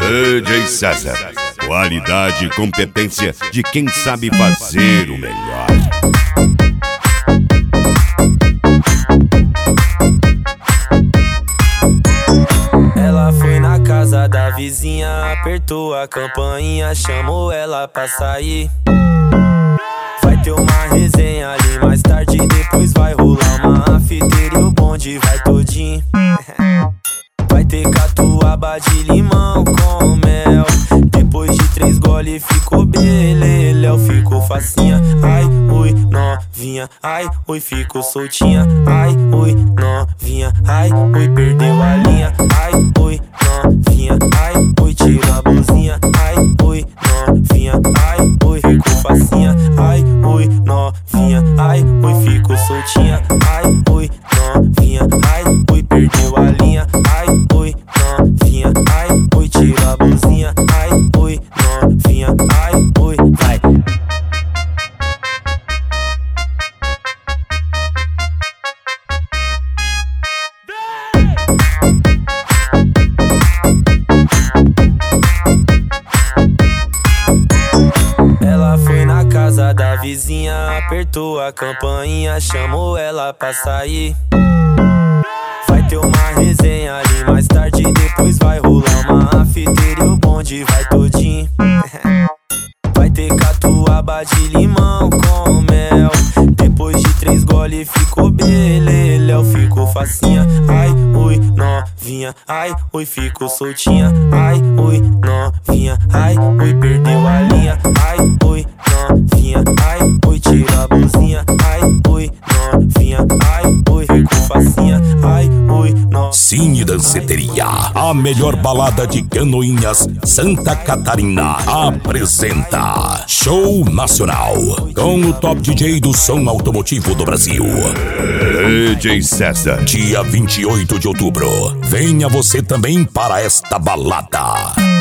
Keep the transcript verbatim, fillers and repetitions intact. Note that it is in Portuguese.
D J César, qualidade e competência de quem sabe fazer o melhor. Ela foi na casa da vizinha, apertou a campainha, chamou ela pra sair. Vai ter uma resenha ali mais tarde, depois vai rolar uma afteira e o bonde vai todinho. Vai ter catuaba de limão com mel. Depois de três gole ficou beleléu, ficou facinha. Ai, ui, novinha, ai, ui, ficou soltinha. Ai, ui, novinha, ai, ui, perdeu a linha. Ai, ui, novinha, ai, ui, tira a blusinha. Ai, ui, novinha, ai, ui, ficou facinha. Ai, ui, novinha, ai, ui, ficou soltinha. Ai, ui, novinha, ai, ui, perdeu a linha. Ai, ui, novinha, ai, ui, tira a blusinha. Ai, ui, novinha, ai, ui, vai. Ela foi na casa da vizinha, apertou a campainha, chamou ela pra sair. Vai ter uma resenha ali mais tarde, depois vai rolar uma afteira e o bonde vai todinho. Vai ter catuaba de limão com mel. Depois de três gole ficou beleléu, ficou facinha. Ai, ui, novinha, ai, ui, ficou soltinha. Ai, ui, novinha, ai, ui, perdeu a linha. Ai, ui, novinha, ai, ui, tira a blusinha. Ai, ui, novinha, ai, ui, ficou facinha. Ai, ui, novinha. Cine Danceteria, a melhor balada de Canoinhas, Santa Catarina, apresenta Show Nacional com o top D J do som automotivo do Brasil, D J César. Dia vinte e oito de outubro. Venha você também para esta balada.